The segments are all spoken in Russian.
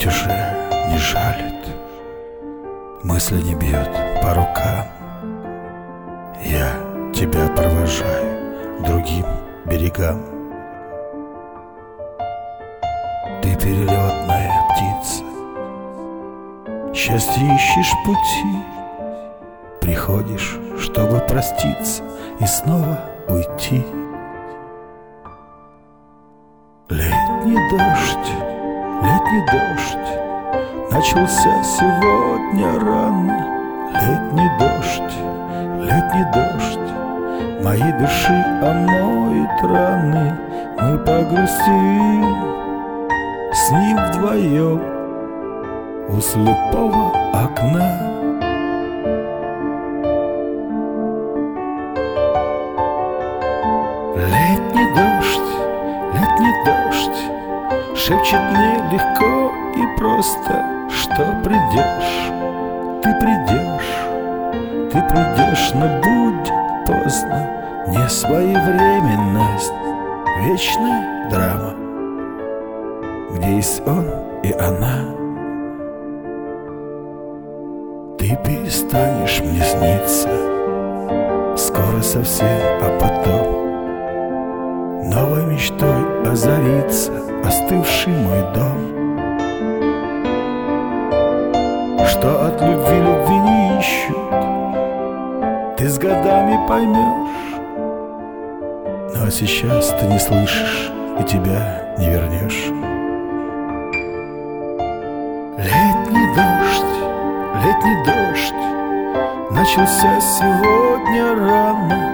уже не жалит, мысли не бьет по рукам. Я тебя провожаю другим берегам. Ты перелетная птица, счастье ищешь пути, приходишь, чтобы проститься и снова уйти. Летний дождь начался сегодня рано. Летний дождь моей души омоет раны. Мы погрустим с ним вдвоем у слепого окна. Летний дождь шепчет мне легко и просто, что придешь, ты придешь, но будет поздно. Несвоевременность, вечная драма, где есть он и она. Ты перестанешь мне сниться скоро совсем, а потом новой мечтой озарится остывший мой дом. Что от любви не ищут, ты с годами поймешь. Но сейчас ты не слышишь и тебя не вернешь. Летний дождь начался сегодня рано.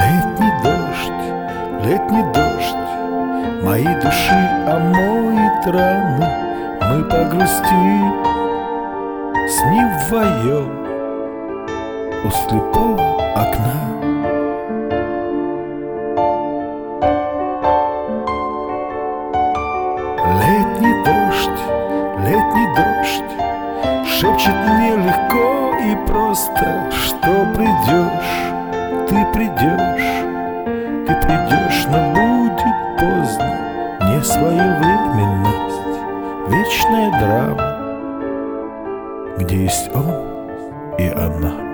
Летний дождь моей души омоет раны. Мы погрустим с ним вдвоем у слепого окна. Летний дождь шепчет мне легко и просто, что придешь, ты придешь, но будет поздно. Несвоевременность, вечная драма, где есть он и она.